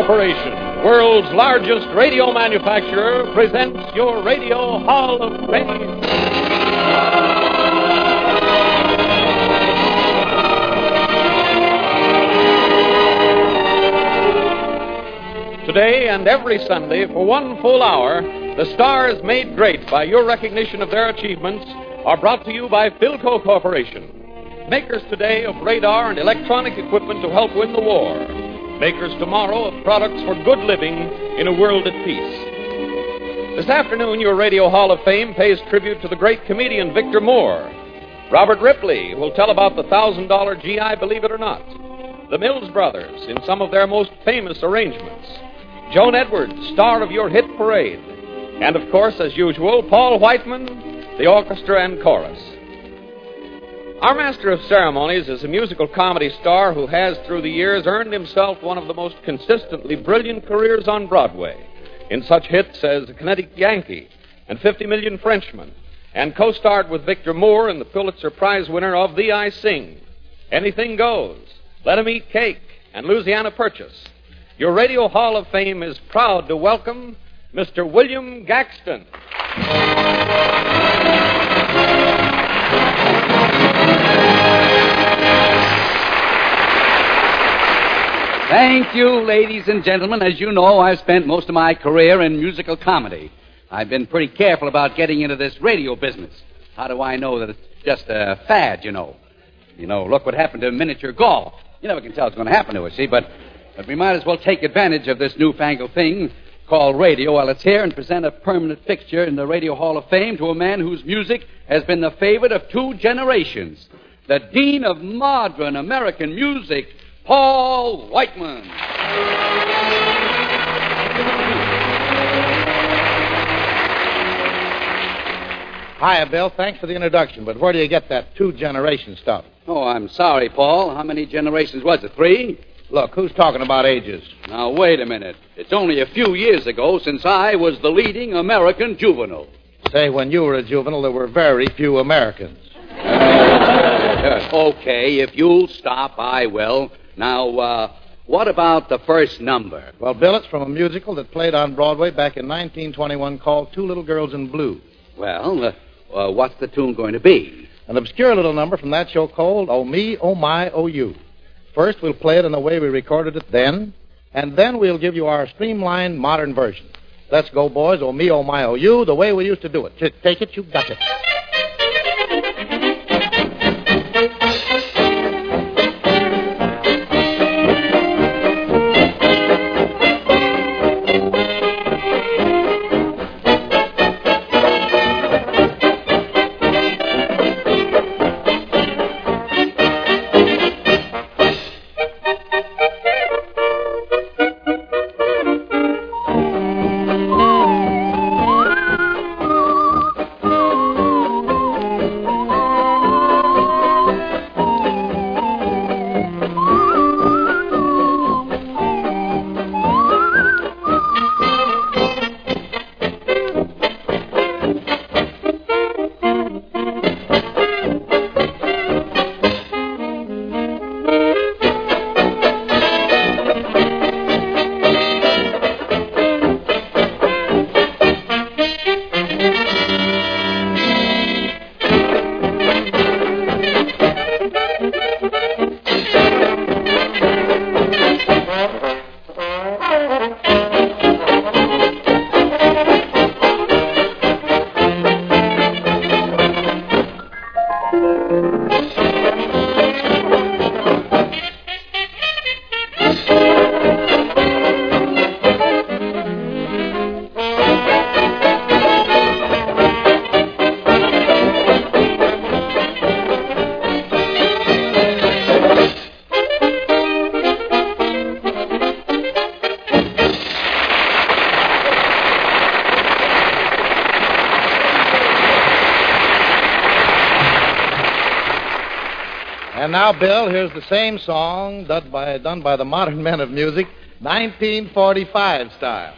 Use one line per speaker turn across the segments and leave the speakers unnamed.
Corporation, world's largest radio manufacturer, presents your Radio Hall of Fame. Today and every Sunday, for one full hour, the stars made great by your recognition of their achievements are brought to you by Philco Corporation, makers today of radar and electronic equipment to help win the war, makers tomorrow of products for good living in a world at peace. This afternoon, your Radio Hall of Fame pays tribute to the great comedian Victor Moore. Robert Ripley will tell about the $1,000 GI Believe It or Not. The Mills Brothers in some of their most famous arrangements. Joan Edwards, star of your hit parade. And, of course, as usual, Paul Whiteman, the orchestra and chorus. Our master of ceremonies is a musical comedy star who has, through the years, earned himself one of the most consistently brilliant careers on Broadway, in such hits as The Kinetic Yankee and 50 Million Frenchmen, and co-starred with Victor Moore in the Pulitzer Prize winner of Thee I Sing, Anything Goes, Let 'Em Eat Cake, and Louisiana Purchase. Your Radio Hall of Fame is proud to welcome Mr. William Gaxton.
Thank you, ladies and gentlemen. As you know, I've spent most of my career in musical comedy. I've been pretty careful about getting into this radio business. How do I know that it's just a fad, you know? Look what happened to miniature golf. You never can tell what's going to happen to it, see, but we might as well take advantage of this newfangled thing called radio while it's here and present a permanent fixture in the Radio Hall of Fame to a man whose music has been the favorite of two generations, the Dean of Modern American Music, Paul Whiteman.
Hiya, Bill. Thanks for the introduction, but where do you get that two-generation stuff?
Oh, I'm sorry, Paul. How many generations was it? 3?
Look, who's talking about ages?
Now, wait a minute. It's only a few years ago since I was the leading American juvenile.
Say, when you were a juvenile, there were very few Americans.
Okay, if you'll stop, I will. Now, what about the first number?
Well, Bill, it's from a musical that played on Broadway back in 1921 called Two Little Girls in Blue.
Well, what's the tune going to be?
An obscure little number from that show called Oh Me, Oh My, Oh You. First, we'll play it in the way we recorded it then, and then we'll give you our streamlined modern version. Let's go, boys. Oh me, oh my, oh you, the way we used to do it. Take it, you got it. And now, Bill, here's the same song done by the modern men of music, 1945 style.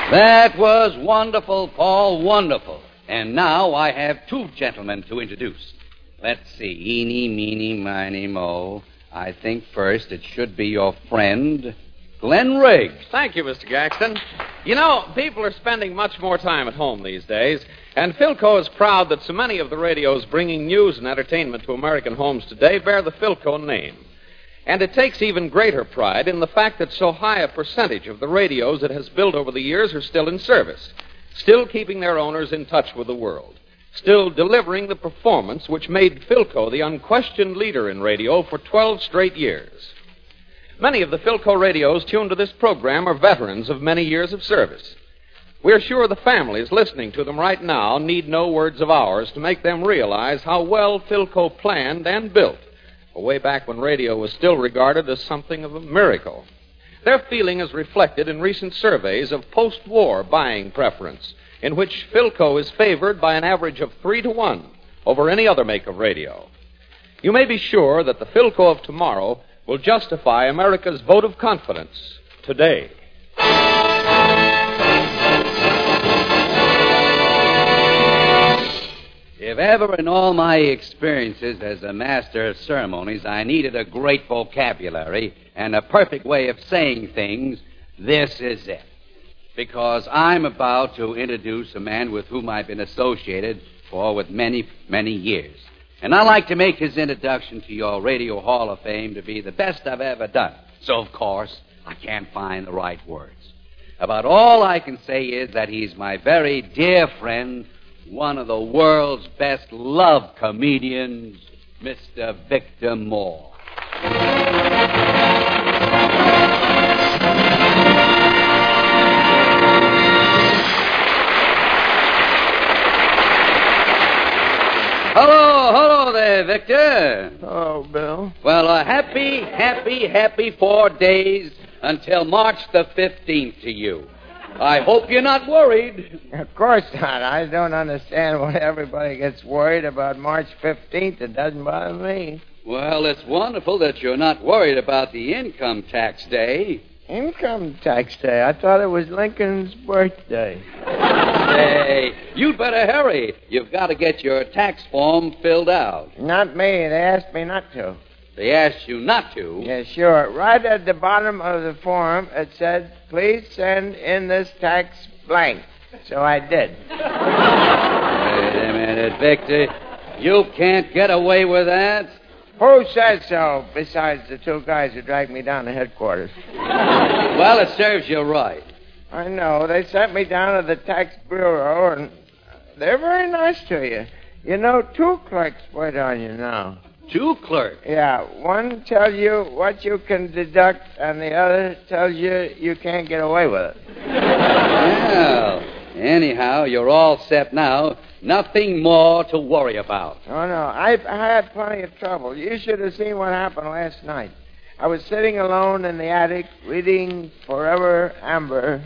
That was wonderful, Paul, wonderful. And now I have two gentlemen to introduce. Let's see. Eeny, meeny, miny, mo. I think first it should be your friend, Glenn Riggs.
Thank you, Mr. Gaxton. You know, people are spending much more time at home these days, and Philco is proud that so many of the radios bringing news and entertainment to American homes today bear the Philco name. And it takes even greater pride in the fact that so high a percentage of the radios it has built over the years are still in service, still keeping their owners in touch with the world, still delivering the performance which made Philco the unquestioned leader in radio for 12 straight years. Many of the Philco radios tuned to this program are veterans of many years of service. We're sure the families listening to them right now need no words of ours to make them realize how well Philco planned and built, way back when radio was still regarded as something of a miracle. Their feeling is reflected in recent surveys of post-war buying preference, in which Philco is favored by an average of 3-1 over any other make of radio. You may be sure that the Philco of tomorrow will justify America's vote of confidence today.
If ever in all my experiences as a master of ceremonies I needed a great vocabulary and a perfect way of saying things, this is it. Because I'm about to introduce a man with whom I've been associated with many, many years. And I'd like to make his introduction to your Radio Hall of Fame to be the best I've ever done. So, of course, I can't find the right words. About all I can say is that he's my very dear friend, one of the world's best love comedians, Mr. Victor Moore. Hello there, Victor.
Hello, Bill.
Well, a happy 4 days until March the 15th to you. I hope you're not worried.
Of course not. I don't understand why everybody gets worried about March 15th. It doesn't bother me.
Well, it's wonderful that you're not worried about the income tax day.
Income tax day? I thought it was Lincoln's birthday.
Hey, you'd better hurry. You've got to get your tax form filled out.
Not me. They asked me not to.
They asked you not to?
Yeah, sure. Right at the bottom of the form, it said, please send in this tax blank. So I did.
Wait a minute, Victor. You can't get away with that.
Who says so, besides the two guys who dragged me down to headquarters?
Well, it serves you right.
I know. They sent me down to the tax bureau, and they're very nice to you. You know, 2 clerks wait on you now.
2 clerks?
Yeah. One tells you what you can deduct, and the other tells you you can't get away with it.
Well, anyhow, you're all set now. Nothing more to worry about.
Oh, no. I had plenty of trouble. You should have seen what happened last night. I was sitting alone in the attic reading Forever Amber.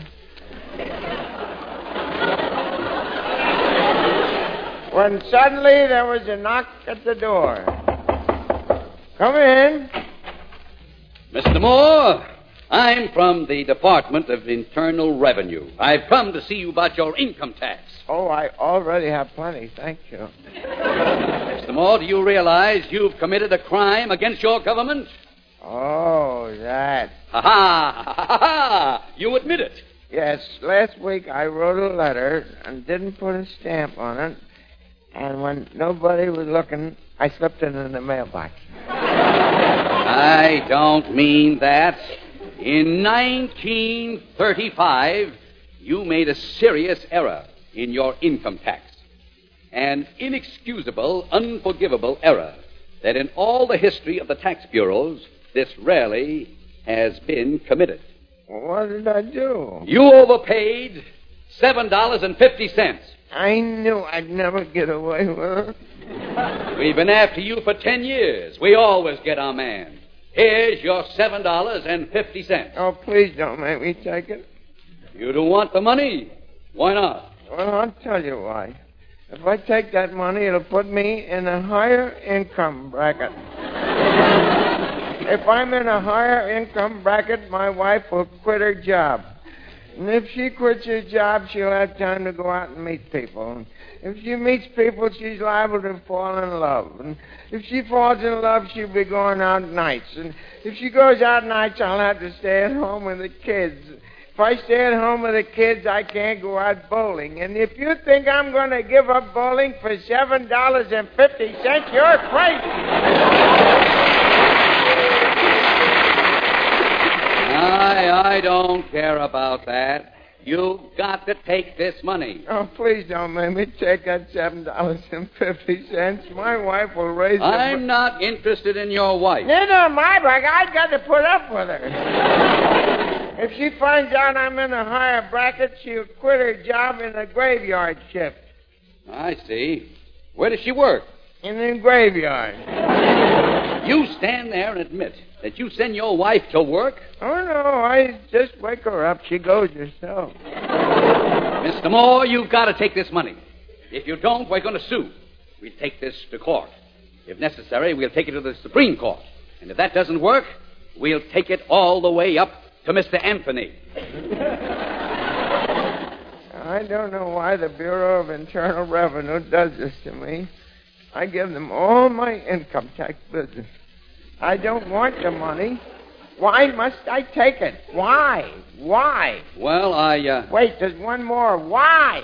When suddenly there was a knock at the door. Come in.
Mr. Moore, I'm from the Department of Internal Revenue. I've come to see you about your income tax.
Oh, I already have plenty, thank you.
Mr. Moore, do you realize you've committed a crime against your government?
Oh, that.
Ha-ha! You admit it.
Yes, last week I wrote a letter and didn't put a stamp on it, and when nobody was looking, I slipped it in the mailbox.
I don't mean that. In 1935, you made a serious error in your income tax. An inexcusable, unforgivable error that in all the history of the tax bureaus, this rarely has been committed.
What did I do?
You overpaid $7.50.
I knew I'd never get away with it.
We've been after you for 10 years. We always get our man. Here's your $7.50.
Oh, please don't make me take it.
You don't want the money? Why not?
Well, I'll tell you why. If I take that money, it'll put me in a higher income bracket. If I'm in a higher income bracket, my wife will quit her job. And if she quits her job, she'll have time to go out and meet people. And if she meets people, she's liable to fall in love. And if she falls in love, she'll be going out nights. And if she goes out nights, I'll have to stay at home with the kids. If I stay at home with the kids, I can't go out bowling. And if you think I'm going to give up bowling for $7.50, you're crazy.
I don't care about that. You've got to take this money.
Oh, please don't make me take that $7.50. My wife will raise it.
I'm not interested in your wife.
Neither my wife. I got to put up with her. If she finds out I'm in a higher bracket, she'll quit her job in the graveyard shift.
I see. Where does she work?
In the graveyard.
You stand there and admit that you send your wife to work?
Oh, no, I just wake her up. She goes herself.
Mr. Moore, you've got to take this money. If you don't, we're going to sue. We'll take this to court. If necessary, we'll take it to the Supreme Court. And if that doesn't work, we'll take it all the way up to Mr. Anthony.
I don't know why the Bureau of Internal Revenue does this to me. I give them all my income tax business. I don't want the money. Why must I take it? Why? Why?
Well,
Wait, there's one more. Why?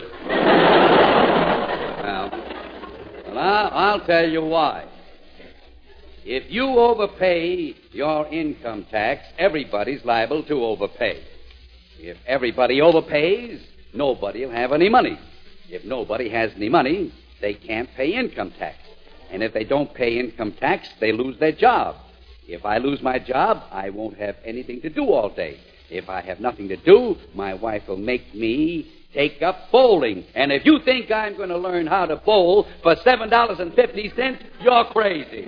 Well, I'll tell you why. If you overpay your income tax, everybody's liable to overpay. If everybody overpays, nobody will have any money. If nobody has any money, they can't pay income tax. And if they don't pay income tax, they lose their job. If I lose my job, I won't have anything to do all day. If I have nothing to do, my wife will make me take up bowling. And if you think I'm going to learn how to bowl for $7.50, you're crazy.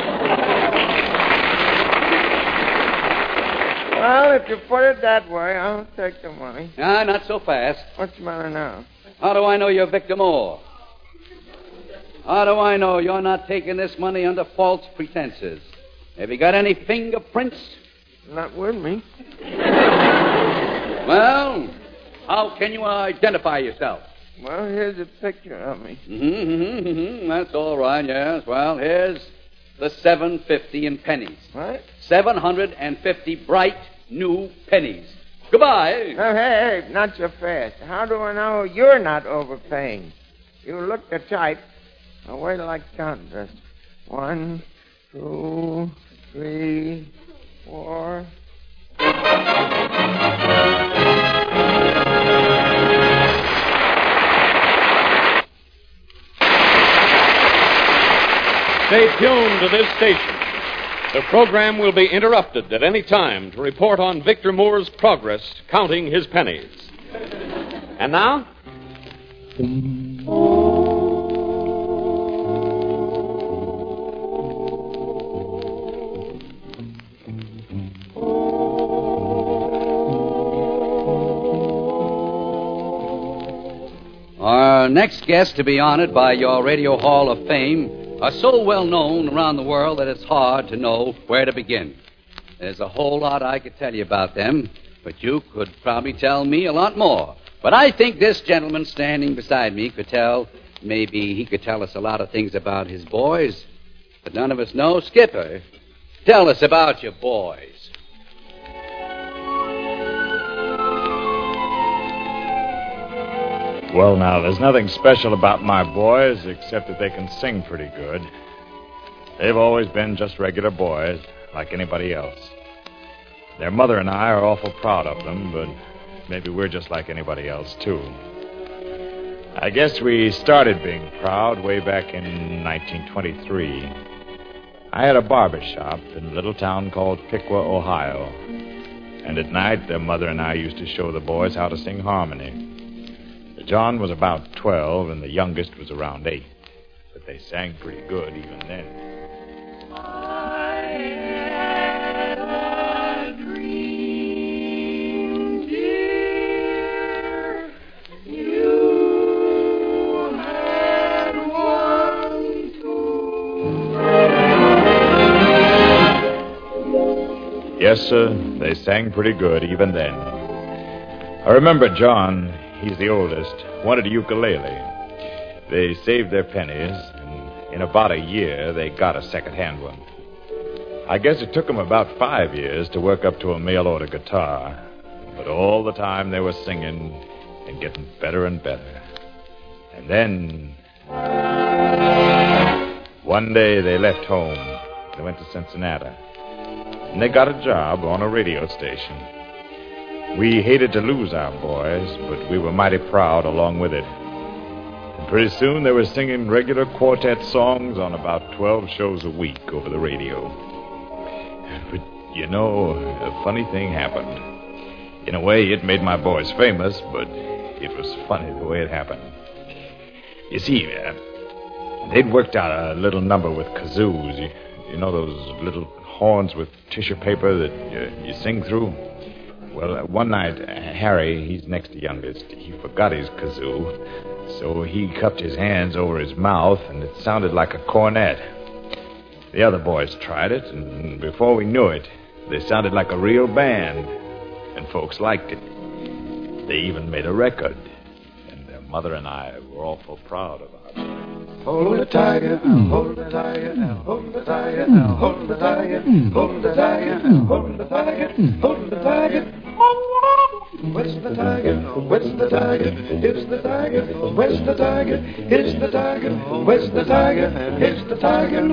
Well, if you put it that way, I'll take the money.
Not so fast.
What's the matter now?
How do I know you're Victor Moore? How do I know you're not taking this money under false pretenses? Have you got any fingerprints?
Not with me.
Well, how can you identify yourself?
Well, here's a picture of me.
That's all right, yes. Well, here's the $7.50 in pennies.
What?
750 bright new pennies. Goodbye.
Oh, hey, not so fast. How do I know you're not overpaying? You look the type. Now, wait till I count this. 1, 2, 3, 4.
Stay tuned to this station. The program will be interrupted at any time to report on Victor Moore's progress counting his pennies. And now?
Our next guest to be honored by your Radio Hall of Fame are so well known around the world that it's hard to know where to begin. There's a whole lot I could tell you about them, but you could probably tell me a lot more. But I think this gentleman standing beside me could tell, maybe he could tell us a lot of things about his boys, but none of us know. Skipper, tell us about your boys.
Well, now, there's nothing special about my boys except that they can sing pretty good. They've always been just regular boys, like anybody else. Their mother and I are awful proud of them, but maybe we're just like anybody else, too. I guess we started being proud way back in 1923. I had a barber shop in a little town called Piqua, Ohio. And at night, their mother and I used to show the boys how to sing harmony. John was about 12, and the youngest was around 8. But they sang pretty good even then.
I had a dream, dear. You had one, too.
Yes, sir, they sang pretty good even then. I remember John, he's the oldest, wanted a ukulele. They saved their pennies, and in about a year, they got a second-hand one. I guess it took them about 5 years to work up to a mail-order guitar. But all the time they were singing and getting better and better. And then one day they left home. They went to Cincinnati. And they got a job on a radio station. We hated to lose our boys, but we were mighty proud along with it. And pretty soon they were singing regular quartet songs on about 12 shows a week over the radio. But, you know, a funny thing happened. In a way, it made my boys famous, but it was funny the way it happened. You see, they'd worked out a little number with kazoos. You know those little horns with tissue paper that you sing through? Well, one night, Harry, he's next to youngest, he forgot his kazoo, so he cupped his hands over his mouth, and it sounded like a cornet. The other boys tried it, and before we knew it, they sounded like a real band, and folks liked it. They even made a record, and their mother and I were awful proud of it.
Hold the tiger, hold the tiger, hold the tiger, hold the tiger, hold the tiger, hold the tiger, hold the tiger. Where's the tiger? Where's the tiger? It's the tiger. Where's the tiger? It's the tiger. Where's the tiger? It's the tiger.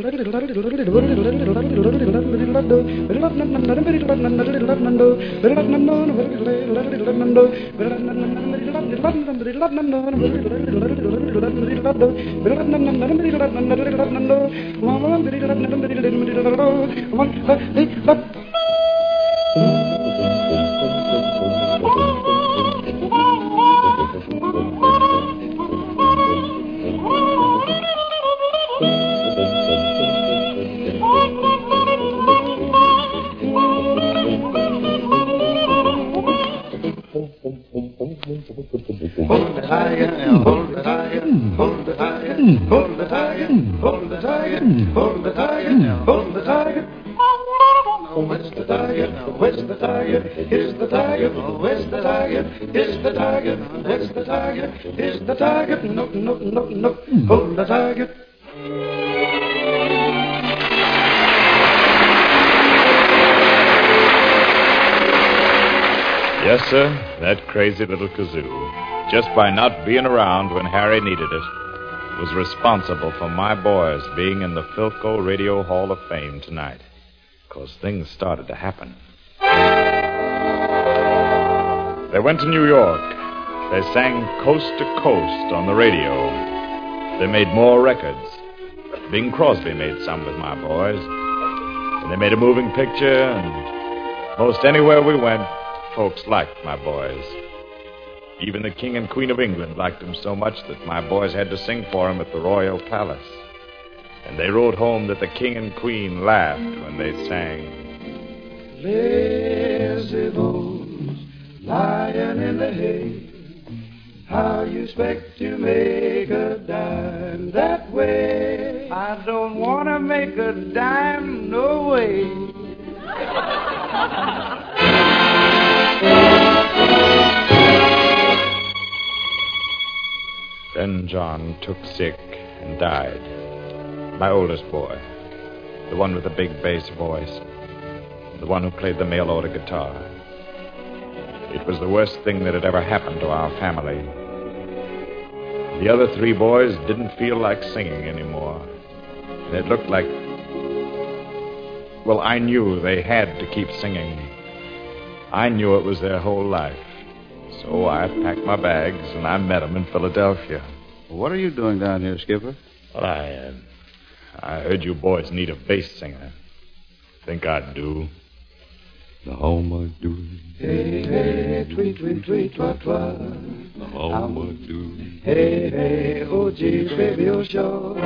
Hold the tiger, hold the tiger, hold the tiger, hold the tiger, hold the tiger, hold the tiger, hold the tiger. Where's the tiger? Where's the tiger? Is the tiger? Where's the tiger? Is the tiger? Where's the tiger? Is the tiger? No, no, no, no. Hold the tiger.
Yes, sir, that crazy little kazoo, just by not being around when Harry needed it, was responsible for my boys being in the Philco Radio Hall of Fame tonight. Because things started to happen. They went to New York. They sang Coast to Coast on the radio. They made more records. Bing Crosby made some with my boys. And they made a moving picture, and most anywhere we went, folks liked my boys. Even the King and Queen of England liked them so much that my boys had to sing for him at the Royal Palace. And they wrote home that the King and Queen laughed when they sang.
Lazy bones lying in the hay. How you expect to make a dime that way?
I don't want to make a dime, no way.
Then John took sick and died. My oldest boy, the one with the big bass voice, the one who played the mail-order guitar. It was the worst thing that had ever happened to our family. The other three boys didn't feel like singing anymore. And it looked like... Well, I knew they had to keep singing. I knew it was their whole life. So I packed my bags and I met them in Philadelphia.
What are you doing down here, Skipper?
Well, I heard you boys need a bass singer. Think I'd do.
How much do?
Hey, hey, tweet, tweet, tweet, twat, twat.
How much do?
Hey, hey, oh, geez, baby, oh, sure.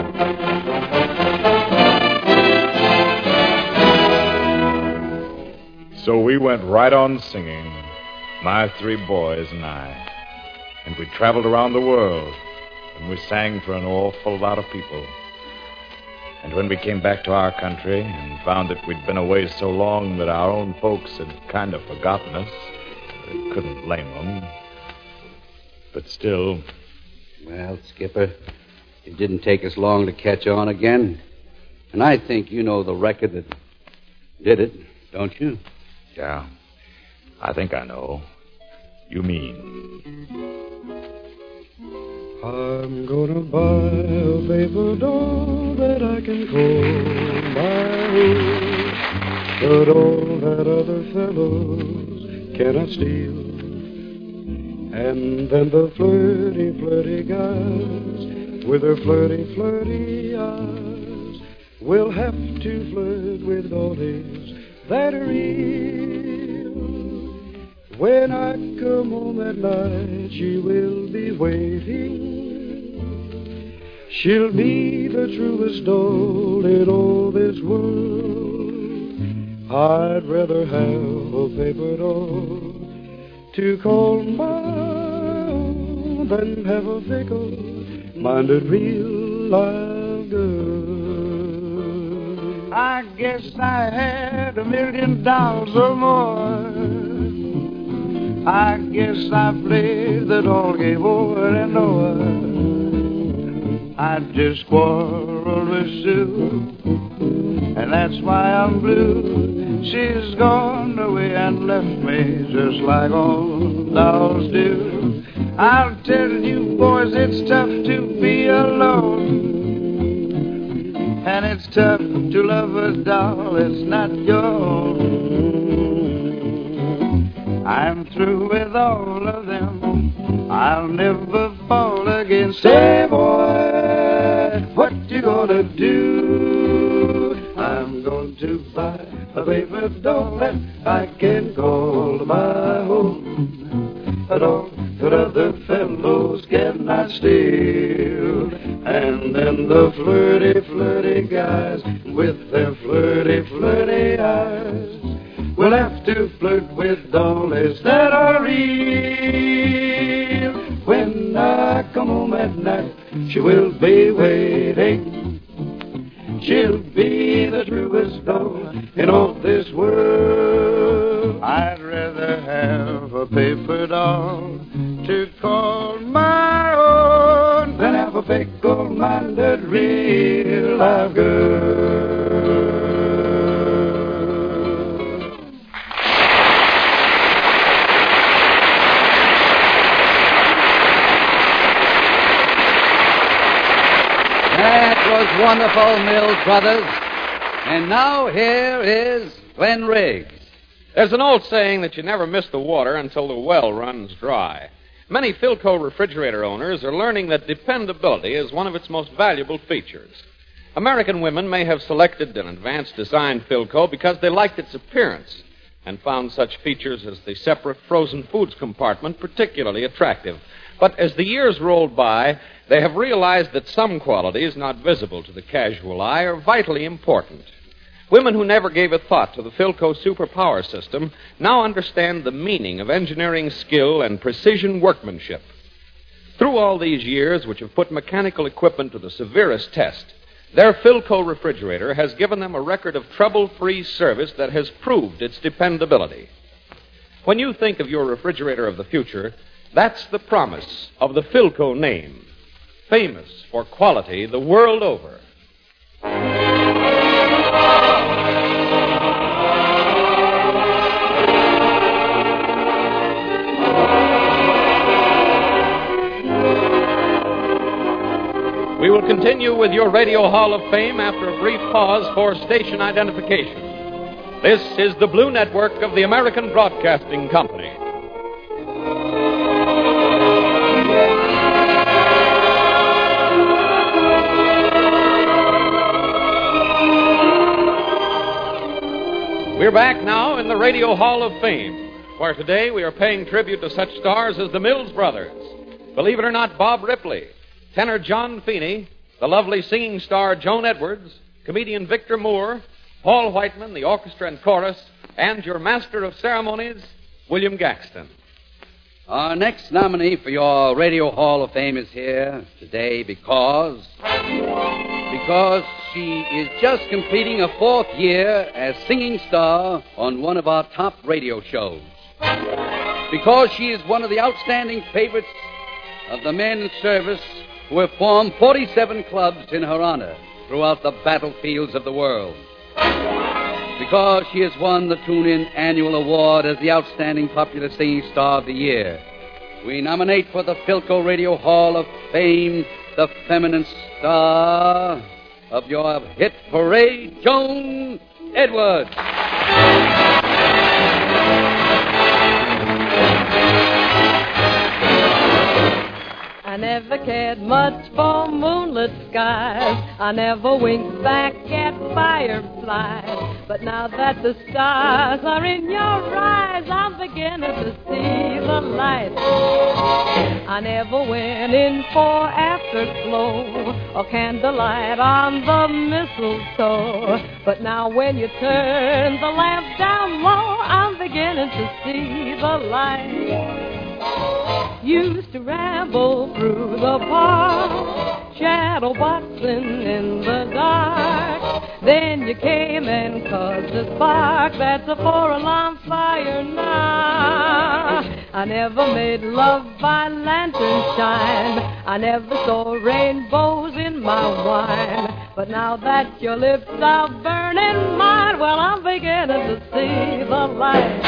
So we went right on singing, my three boys and I. And we traveled around the world, and we sang for an awful lot of people. And when we came back to our country and found that we'd been away so long that our own folks had kind of forgotten us, I couldn't blame them. But still...
Well, Skipper, it didn't take us long to catch on again. And I think you know the record that did it, don't you?
Yeah, I think I know. You mean?
I'm gonna buy a paper doll that I can call my own, but all that other fellows cannot steal. And then the flirty, flirty guys with their flirty, flirty eyes will have to flirt with dollies that are real. When I come home at night, she will be waiting. She'll be the truest doll in all this world. I'd rather have a paper doll to call my own than have a fickle-minded real live girl. I guess I had $1 million or more. I guess I played the doll game over and over. I just quarreled with Sue, and that's why I'm blue. She's gone away and left me just like all dolls do. I'll tell you boys, it's tough to be alone, and it's tough to love a doll that's not your own. I'm through with all of them. I'll never fall again. Say, boy, what you gonna do? I'm going to buy a paper doll that I can call my own, a doll that other fellows cannot steal. And then the flirty, flirty guys with their flirty, flirty eyes will have to flirt with dollies that are real. When I come home at night, she will be waiting. She'll be the truest doll in all this world. I'd rather have a paper doll to call my own than have a fickle-minded real live girl.
That was wonderful, Mills Brothers. And now here is Glenn Riggs.
There's an old saying that you never miss the water until the well runs dry. Many Philco refrigerator owners are learning that dependability is one of its most valuable features. American women may have selected an advanced design Philco because they liked its appearance and found such features as the separate frozen foods compartment particularly attractive. But as the years rolled by, they have realized that some qualities not visible to the casual eye are vitally important. Women who never gave a thought to the Philco superpower system now understand the meaning of engineering skill and precision workmanship. Through all these years, which have put mechanical equipment to the severest test, their Philco refrigerator has given them a record of trouble-free service that has proved its dependability. When you think of your refrigerator of the future, that's the promise of the Philco name, famous for quality the world over. We will continue with your Radio Hall of Fame after a brief pause for station identification. This is the Blue Network of the American Broadcasting Company. We're back now in the Radio Hall of Fame, where today we are paying tribute to such stars as the Mills Brothers. Believe it or not, Bob Ripley, tenor John Feeney, the lovely singing star Joan Edwards, comedian Victor Moore, Paul Whiteman, the orchestra and chorus, and your master of ceremonies, William Gaxton.
Our next nominee for your Radio Hall of Fame is here today because she is just completing a 4th year as singing star on one of our top radio shows. because she is one of the outstanding favorites of the men in service who have formed 47 clubs in her honor throughout the battlefields of the world. Because she has won the Tune-In Annual Award as the Outstanding Popular Singing Star of the Year, we nominate for the Philco Radio Hall of Fame the feminine star of your hit parade, Joan Edwards.
I never cared much for moonlit skies. I never winked back at fireflies. But now that the stars are in your eyes, I'm beginning to see the light. I never went in for afterglow or candlelight on the mistletoe. But now when you turn the lamp down low, I'm beginning to see the light. Used to ramble through the park, shadow boxing in the dark. Then you came and caused a spark. That's a four-alarm fire now. I never made love by lantern shine. I never saw rainbows in my wine. But now that your lips are burning mine, well, I'm beginning to see the light.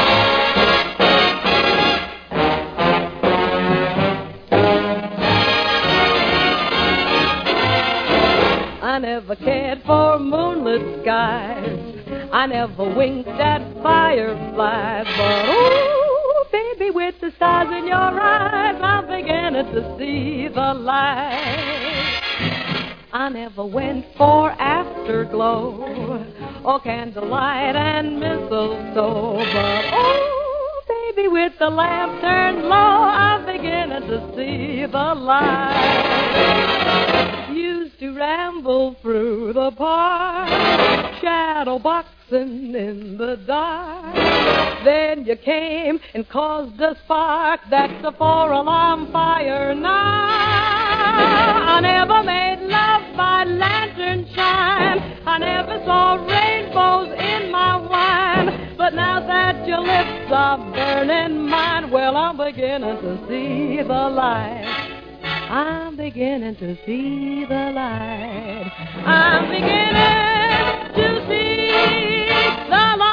I never cared for moonlit skies. I never winked at fireflies. But, oh, baby, with the stars in your eyes, I'm beginning to see the light. I never went for afterglow or candlelight and mistletoe. But, oh, baby, with the lamp turned low, I'm beginning to see the light. Used to ramble through the park, shadow boxing in the dark. Then you came and caused a spark. That's a four-alarm fire now. I never made love by lantern shine. I never saw rainbows in my wine. But now that your lips are burning mine, well, I'm beginning to see the light. I'm beginning to see the light. I'm beginning to see the light.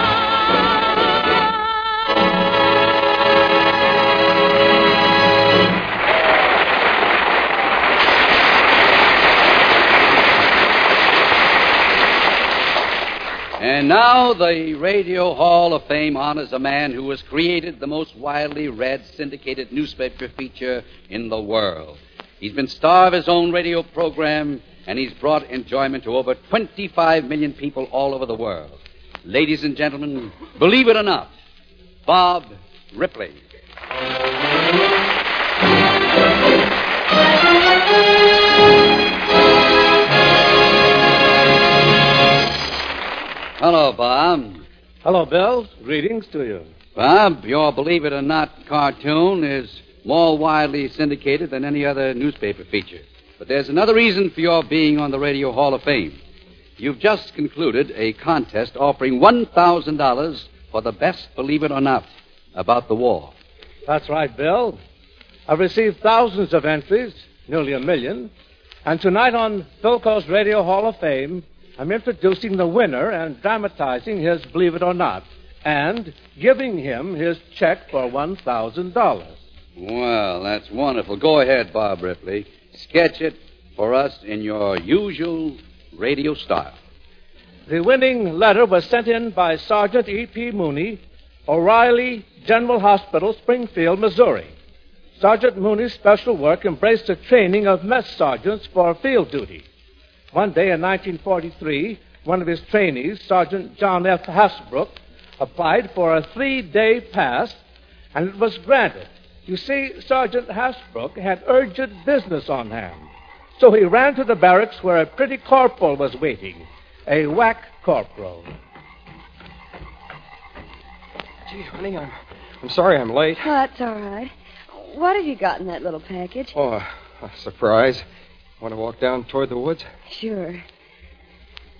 And now the Radio Hall of Fame honors a man who has created the most widely read syndicated newspaper feature in the world. He's been star of his own radio program, and he's brought enjoyment to over 25 million people all over the world. Ladies and gentlemen, believe it or not, Bob Ripley. Hello, Bob.
Hello, Bill. Greetings to you.
Bob, your Believe It or Not cartoon is more widely syndicated than any other newspaper feature. But there's another reason for your being on the Radio Hall of Fame. You've just concluded a contest offering $1,000 for the best Believe It or Not about the war.
That's right, Bill. I've received thousands of entries, nearly 1 million. And tonight on Philco's Radio Hall of Fame, I'm introducing the winner and dramatizing his Believe It or Not and giving him his check for $1,000.
Well, that's wonderful. Go ahead, Bob Ripley. Sketch it for us in your usual radio style.
The winning letter was sent in by Sergeant E.P. Mooney, O'Reilly General Hospital, Springfield, Missouri. Sergeant Mooney's special work embraced the training of mess sergeants for field duty. One day in 1943, one of his trainees, Sergeant John F. Hasbrook, applied for a 3-day pass, and it was granted. You see, Sergeant Hasbrook had urgent business on hand. So he ran to the barracks where a pretty corporal was waiting, a whack corporal.
Gee, honey, I'm sorry I'm late.
Oh, that's all right. What have you got in that little package?
Oh, a surprise. Want to walk down toward the woods?
Sure.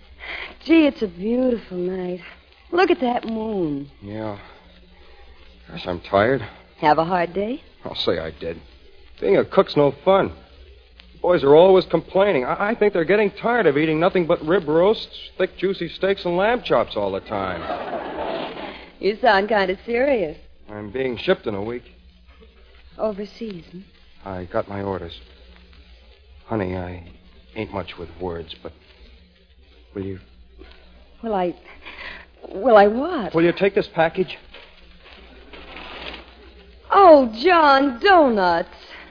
Gee, it's a beautiful night. Look at that moon.
Yeah. Gosh, I'm tired.
Have a hard day?
I'll say I did. Being a cook's no fun. Boys are always complaining. I think they're getting tired of eating nothing but rib roasts, thick, juicy steaks, and lamb chops all the time.
You sound kind of serious.
I'm being shipped in a week.
Overseas, hmm?
I got my orders. Honey, I ain't much with words, but will you...
Will I what?
Will you take this package?
Oh, John, donuts.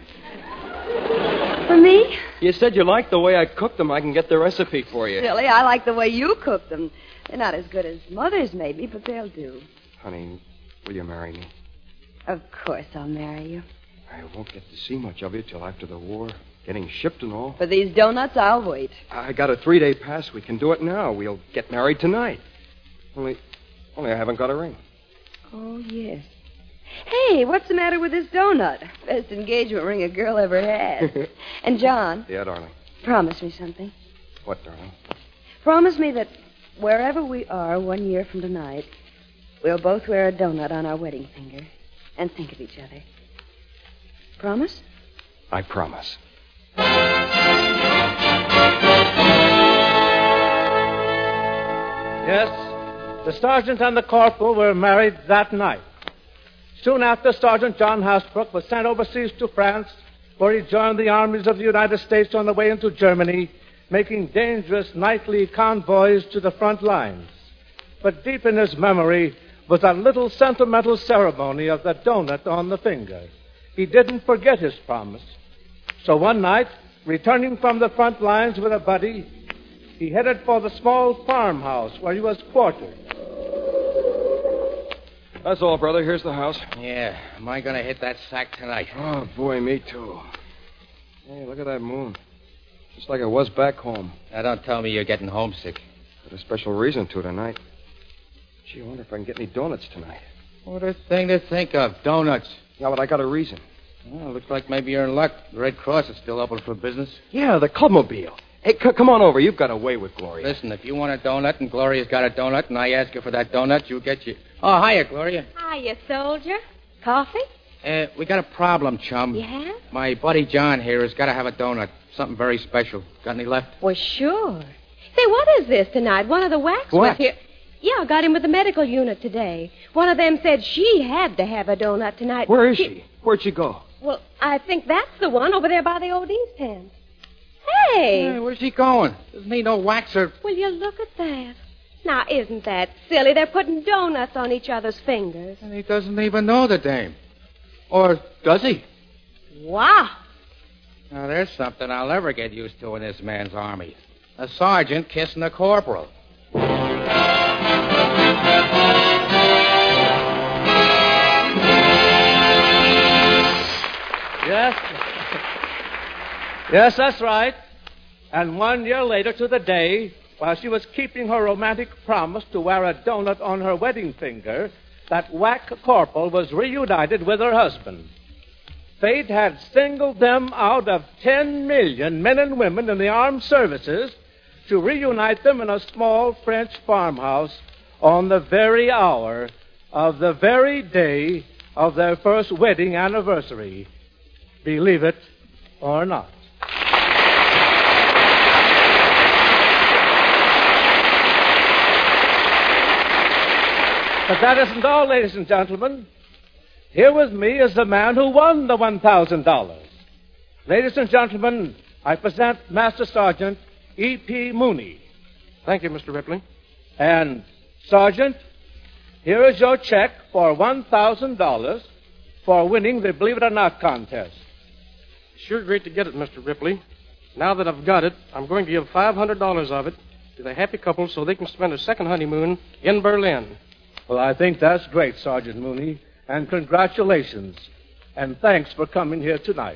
For me?
You said you liked the way I cooked them. I can get the recipe for you.
Silly, I like the way you cook them. They're not as good as Mother's, maybe, but they'll do.
Honey, will you marry me?
Of course I'll marry you.
I won't get to see much of you till after the war. Getting shipped and all.
For these donuts, I'll wait.
I got a 3-day pass. We can do it now. We'll get married tonight. Only I haven't got a ring.
Oh, yes. Hey, what's the matter with this donut? Best engagement ring a girl ever had. And, John.
Yeah, darling.
Promise me something.
What, darling?
Promise me that wherever we are 1 year from tonight, we'll both wear a donut on our wedding finger and think of each other. Promise?
I promise.
Yes, the sergeant and the corporal were married that night. Soon after, Sergeant John Hasbrook was sent overseas to France, where he joined the armies of the United States on the way into Germany, making dangerous nightly convoys to the front lines. But deep in his memory was a little sentimental ceremony of the donut on the finger. He didn't forget his promise. So one night, returning from the front lines with a buddy, he headed for the small farmhouse where he was quartered.
That's all, brother. Here's the house.
Yeah. Am I going to hit that sack tonight?
Oh, boy, me too. Hey, look at that moon. Just like it was back home.
Now, don't tell me you're getting homesick.
Got a special reason to tonight. Gee, I wonder if I can get any donuts tonight.
What a thing to think of. Donuts.
Yeah, but I got a reason.
Well, looks like maybe you're in luck. The Red Cross is still open for business.
Yeah, the Clubmobile. Hey, come on over. You've got a way with Gloria.
Listen, if you want a donut and Gloria's got a donut and I ask her for that donut, you'll get you. Oh, hiya, Gloria.
Hiya, soldier. Coffee?
We got a problem, chum.
You have?
My buddy John here has got to have a donut. Something very special. Got any left?
Well, sure. Say, what is this tonight? One of the waxworks
What?
here. Yeah, I got him with the medical unit today. One of them said she had to have a donut tonight.
Where is she? Where'd she go?
Well, I think that's the one over there by the old East tent. Hey!
Where's he going? Doesn't he no waxer?
Will you look at that? Now, isn't that silly? They're putting donuts on each other's fingers.
And he doesn't even know the dame. Or does he?
Wow.
Now, there's something I'll never get used to in this man's army. A sergeant kissing a corporal.
Yes, that's right. And 1 year later to the day, while she was keeping her romantic promise to wear a donut on her wedding finger, that whack corporal was reunited with her husband. Fate had singled them out of 10 million men and women in the armed services to reunite them in a small French farmhouse on the very hour of the very day of their first wedding anniversary. Believe it or not. But that isn't all, ladies and gentlemen. Here with me is the man who won the $1,000. Ladies and gentlemen, I present Master Sergeant E.P. Mooney.
Thank you, Mr. Ripley.
And, Sergeant, here is your check for $1,000 for winning the Believe It or Not contest.
Sure great to get it, Mr. Ripley. Now that I've got it, I'm going to give $500 of it to the happy couple so they can spend a second honeymoon in Berlin.
Well, I think that's great, Sergeant Mooney, and congratulations. And thanks for coming here tonight.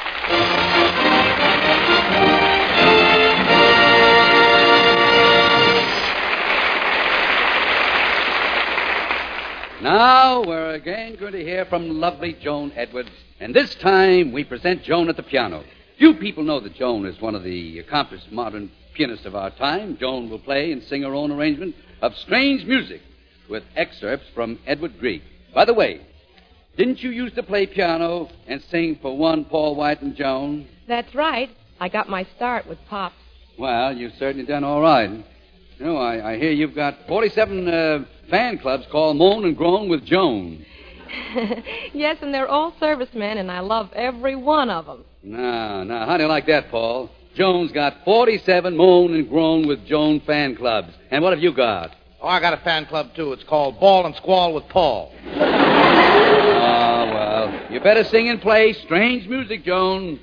Now we're again going to hear from lovely Joan Edwards, and this time we present Joan at the piano. Few people know that Joan is one of the accomplished modern pianists of our time. Joan will play and sing her own arrangement of Strange Music with excerpts from Edward Grieg. By the way, didn't you used to play piano and sing for one Paul White and Joan?
That's right. I got my start with Pops.
Well, you've certainly done all right. You know, I hear you've got 47 fan clubs called Moan and Groan with Joan.
Yes, and they're all servicemen, and I love every one of them.
Now, how do you like that, Paul? Joan's got 47 Moan and Groan with Joan fan clubs. And what have you got?
Oh, I got a fan club, too. It's called Ball and Squall with Paul.
Oh, well, you better sing and play strange music, Joan.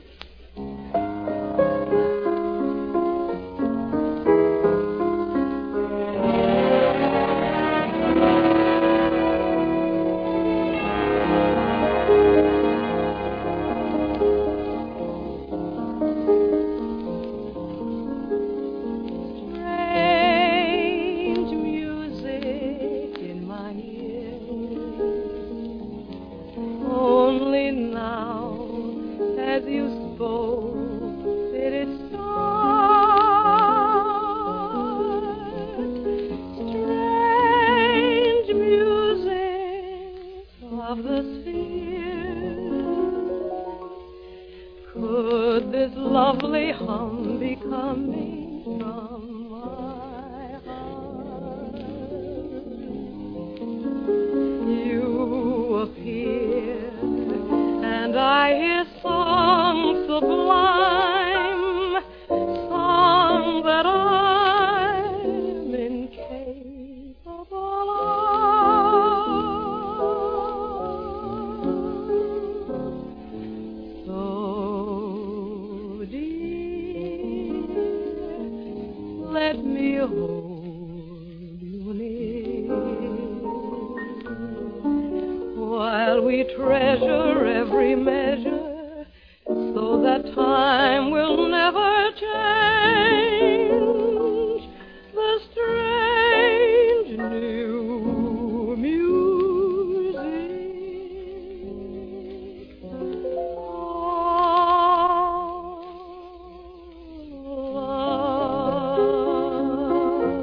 Lovely hum be coming from my heart. You appear, and I hear songs sublime, songs that I'm incapable of. So let me hold you near while we treasure every measure so that time will never change the strange new music of love.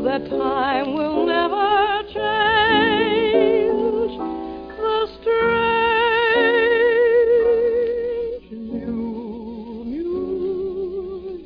know that time will never change the strange new music.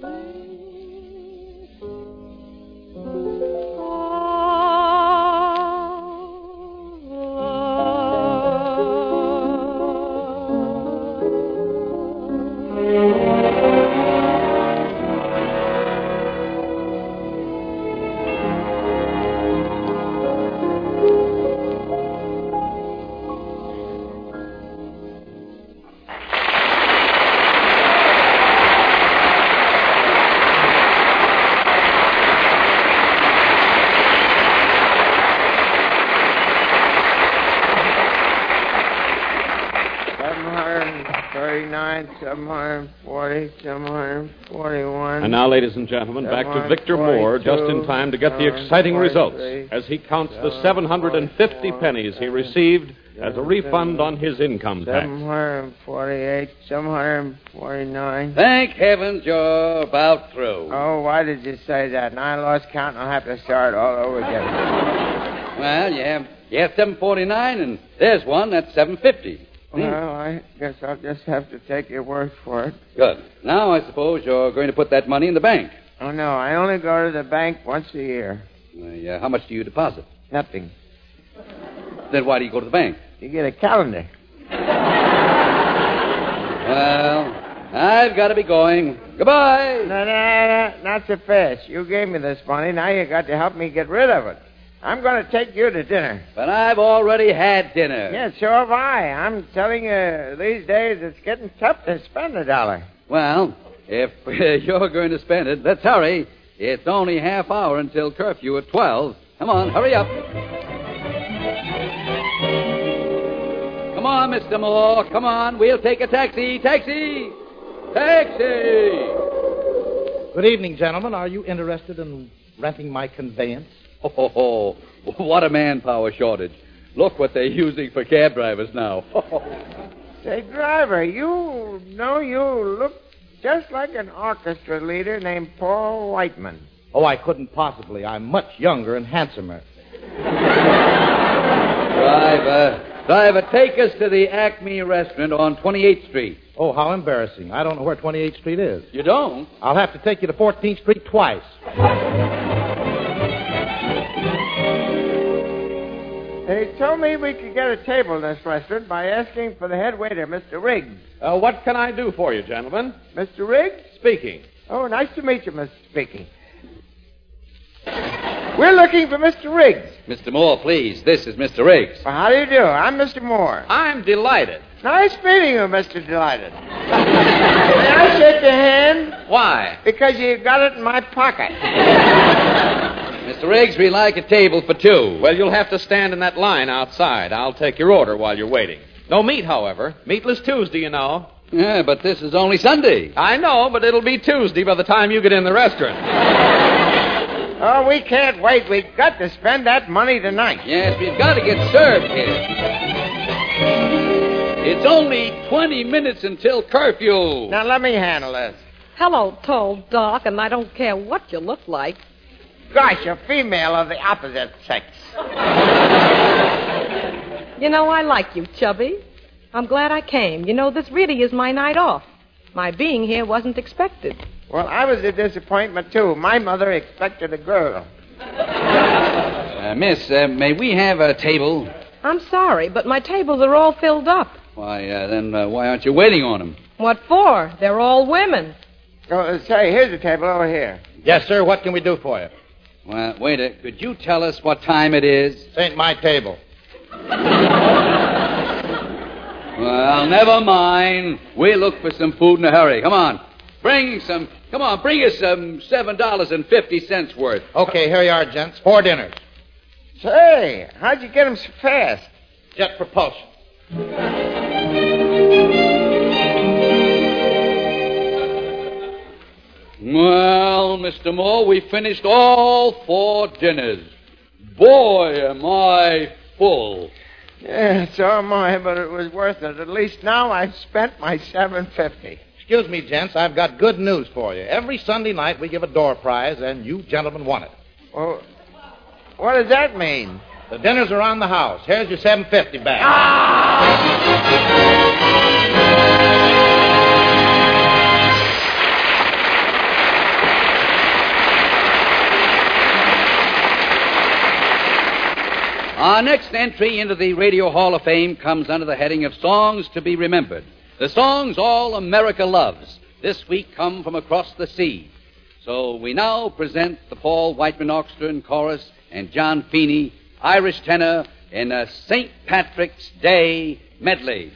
And now, ladies and gentlemen, back to Victor Moore, just in time to get the exciting results as he counts the 750 pennies he received as a refund on his income tax.
748, 749.
Thank heavens you're about through.
Oh, why did you say that? Now I lost count and I'll have to start all over again.
Well, you have 749, and there's one that's 750.
Well, I guess I'll just have to take your word for it.
Good. Now I suppose you're going to put that money in the bank.
Oh, no, I only go to the bank once a year.
How much do you deposit?
Nothing.
Then why do you go to the bank?
You get a calendar.
Well, I've got to be going. Goodbye.
No, not so fast. You gave me this money. Now you got to help me get rid of it. I'm going to take you to dinner.
But I've already had dinner.
Yeah, so have I. I'm telling you, these days it's getting tough to spend $1.
Well, if you're going to spend it, let's hurry. It's only half hour until curfew at 12. Come on, hurry up. Come on, Mr. Moore. Come on, we'll take a taxi. Taxi! Taxi!
Good evening, gentlemen. Are you interested in renting my conveyance?
Oh, what a manpower shortage. Look what they're using for cab drivers now.
Say, driver, you know you look just like an orchestra leader named Paul Whiteman.
Oh, I couldn't possibly. I'm much younger and handsomer.
Driver, take us to the Acme restaurant on 28th Street.
Oh, how embarrassing. I don't know where 28th Street is.
You don't?
I'll have to take you to 14th Street twice.
They told me we could get a table in this restaurant by asking for the head waiter, Mr. Riggs.
What can I do for you, gentlemen?
Mr. Riggs?
Speaking.
Oh, nice to meet you, Mr. Speaking. We're looking for Mr. Riggs.
Mr. Moore, please. This is Mr. Riggs.
Well, how do you do? I'm Mr. Moore.
I'm delighted.
Nice meeting you, Mr. Delighted. May I shake your hand?
Why?
Because you got it in my pocket.
Mr. Riggs, we like a table for two.
Well, you'll have to stand in that line outside. I'll take your order while you're waiting. No meat, however. Meatless Tuesday, you know.
Yeah, but this is only Sunday.
I know, but it'll be Tuesday by the time you get in the restaurant.
Oh, we can't wait. We've got to spend that money tonight.
Yes, we've got to get served here. It's only 20 minutes until curfew.
Now, let me handle this.
Hello, tall Doc, and I don't care what you look like.
Gosh, a female of the opposite sex.
You know, I like you, Chubby. I'm glad I came. You know, this really is my night off. My being here wasn't expected.
Well, I was a disappointment, too. My mother expected a girl.
Miss, may we have a table?
I'm sorry, but my tables are all filled up.
Why, then why aren't you waiting on them?
What for? They're all women.
Oh, say, here's a table over here.
Yes, sir. What can we do for you?
Well, waiter, could you tell us what time it is?
This ain't my table.
Well, never mind. We'll look for some food in a hurry. Come on, bring us some $7.50 worth.
Okay, here you are, gents. 4 dinners.
Say, how'd you get them so fast?
Jet propulsion.
Well, Mr. Moore, we finished all 4 dinners. Boy, am I full.
Yeah, so am I, but it was worth it. At least now I've spent my $7.50.
Excuse me, gents. I've got good news for you. Every Sunday night we give a door prize, and you gentlemen won it.
Well, What does that mean?
The dinner's around the house. Here's your $7.50 back.
Our next entry into the Radio Hall of Fame comes under the heading of Songs to be Remembered. The songs all America loves this week come from across the sea. So we now present the Paul Whiteman Orchestra in chorus and John Feeney, Irish tenor, in a St. Patrick's Day medley.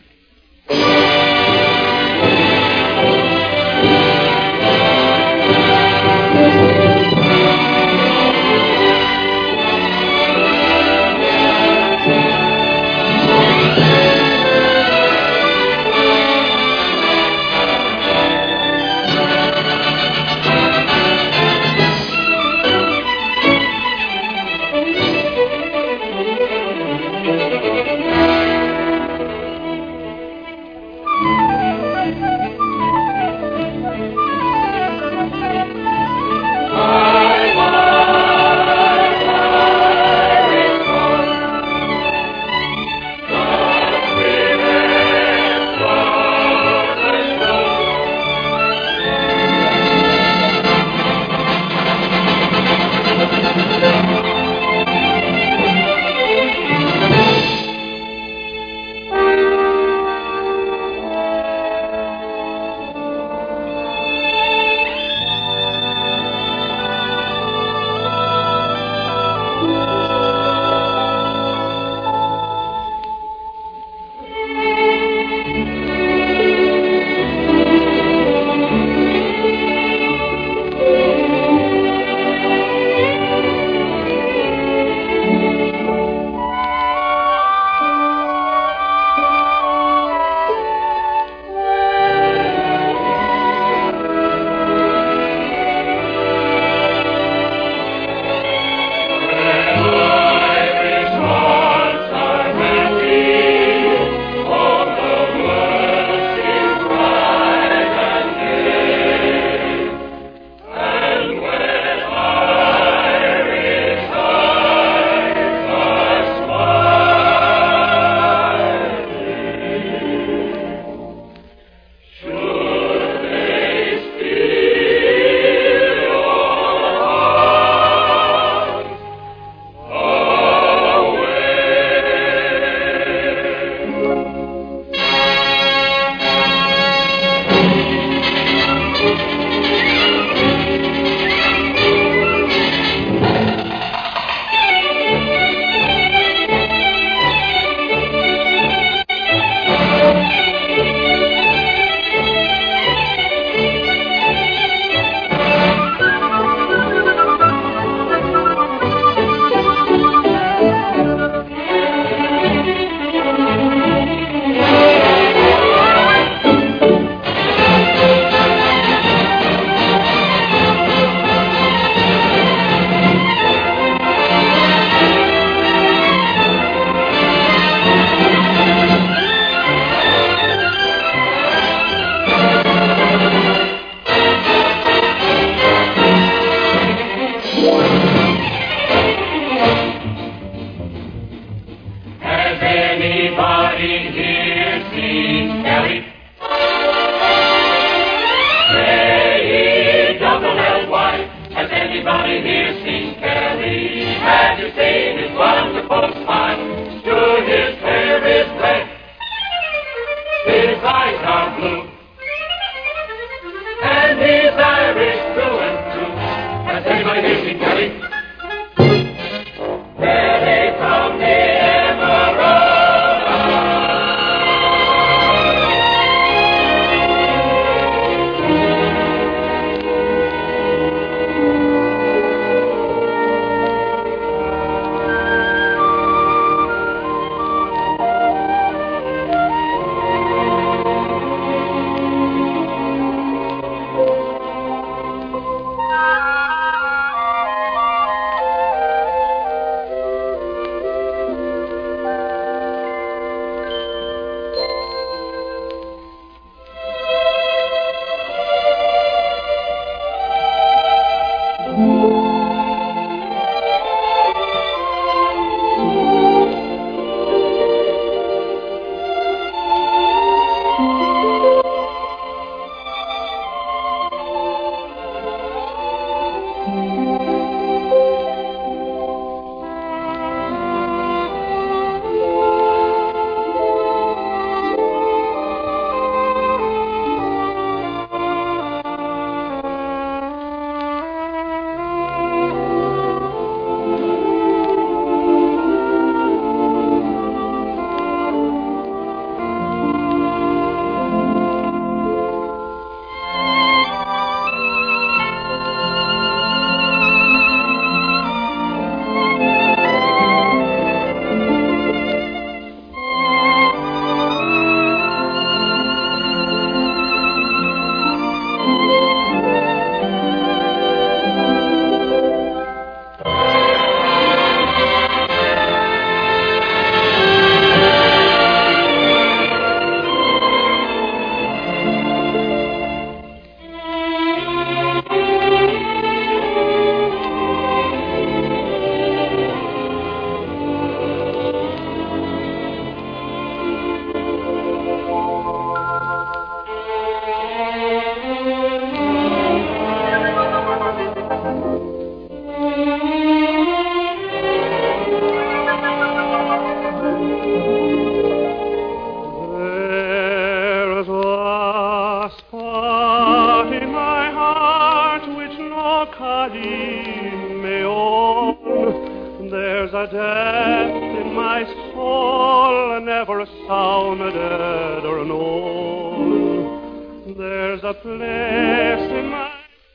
There's a depth in my soul, never a sound ever known. There's a place in my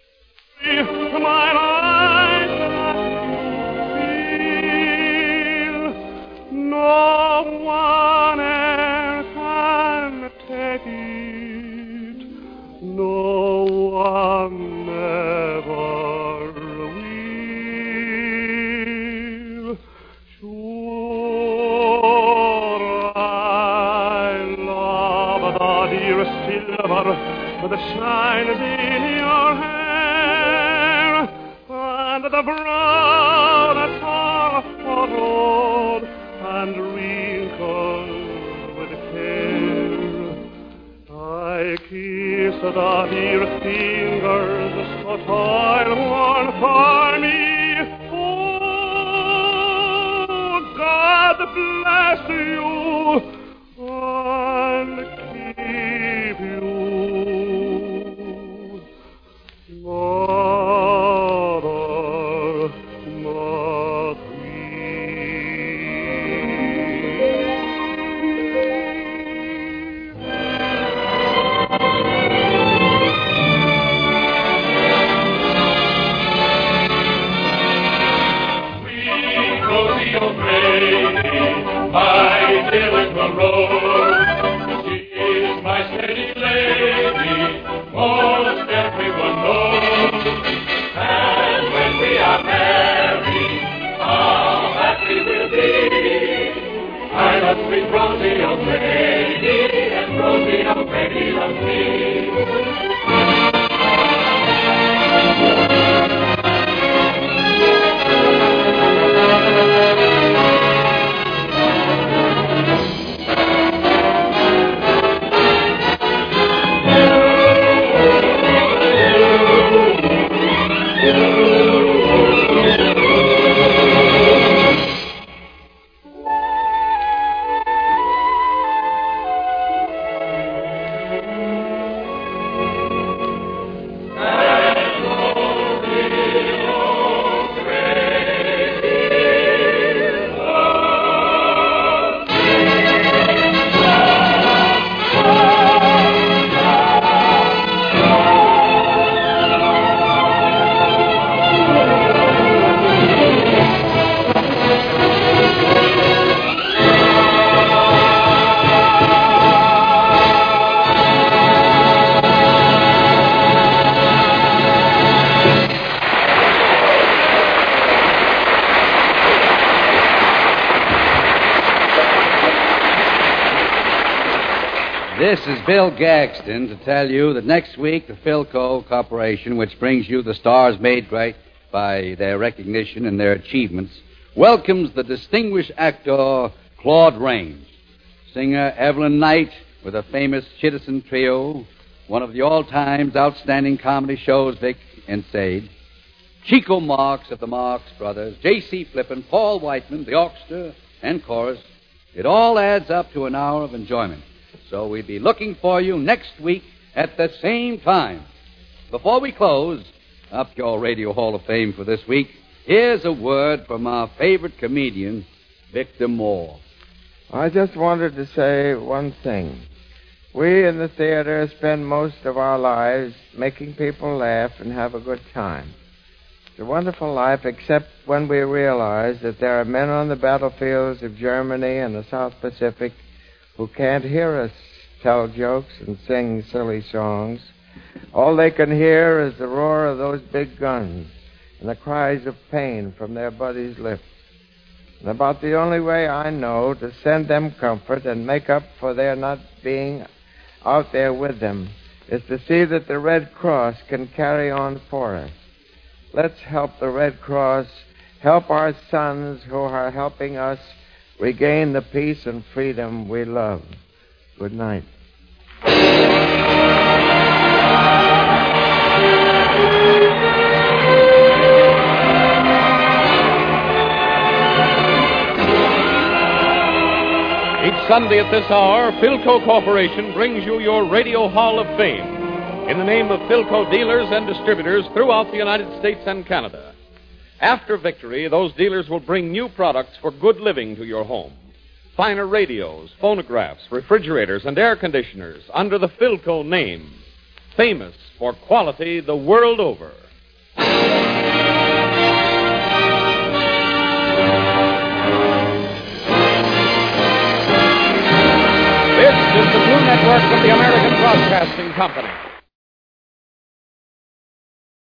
life that I feel no one else can take it. No one ever will. Sure, I love the dear silver that shines in your hair, and the brown that's all furrowed and wrinkled with care. I kiss the dear fingers so toil-worn for me. Oh, God bless you and keep you. Mother, my dear road, she is my steady lady, most everyone knows. And when we are married, how happy we'll be. I love sweet Rosie O'Grady, and Rosie O'Grady loves me.
This is Bill Gagston to tell you that next week the Philco Corporation, which brings you the stars made great by their recognition and their achievements, welcomes the distinguished actor Claude Rains, singer Evelyn Knight with a famous Chittison Trio, one of the all-time outstanding comedy shows, Vic and Sade, Chico Marx of the Marx Brothers, J.C. Flippin, Paul Whiteman, the orchestra, and chorus. It all adds up to an hour of enjoyment. So we'll be looking for you next week at the same time. Before we close up your Radio Hall of Fame for this week, here's a word from our favorite comedian, Victor Moore.
I just wanted to say one thing. We in the theater spend most of our lives making people laugh and have a good time. It's a wonderful life, except when we realize that there are men on the battlefields of Germany and the South Pacific who can't hear us tell jokes and sing silly songs. All they can hear is the roar of those big guns and the cries of pain from their buddies' lips. And about the only way I know to send them comfort and make up for their not being out there with them is to see that the Red Cross can carry on for us. Let's help the Red Cross, help our sons who are helping us regain the peace and freedom we love. Good night.
Each Sunday at this hour, Philco Corporation brings you your Radio Hall of Fame in the name of Philco dealers and distributors throughout the United States and Canada. After victory, those dealers will bring new products for good living to your home. Finer radios, phonographs, refrigerators, and air conditioners under the Philco name. Famous for quality the world over. This is the Blue Network of the American Broadcasting Company.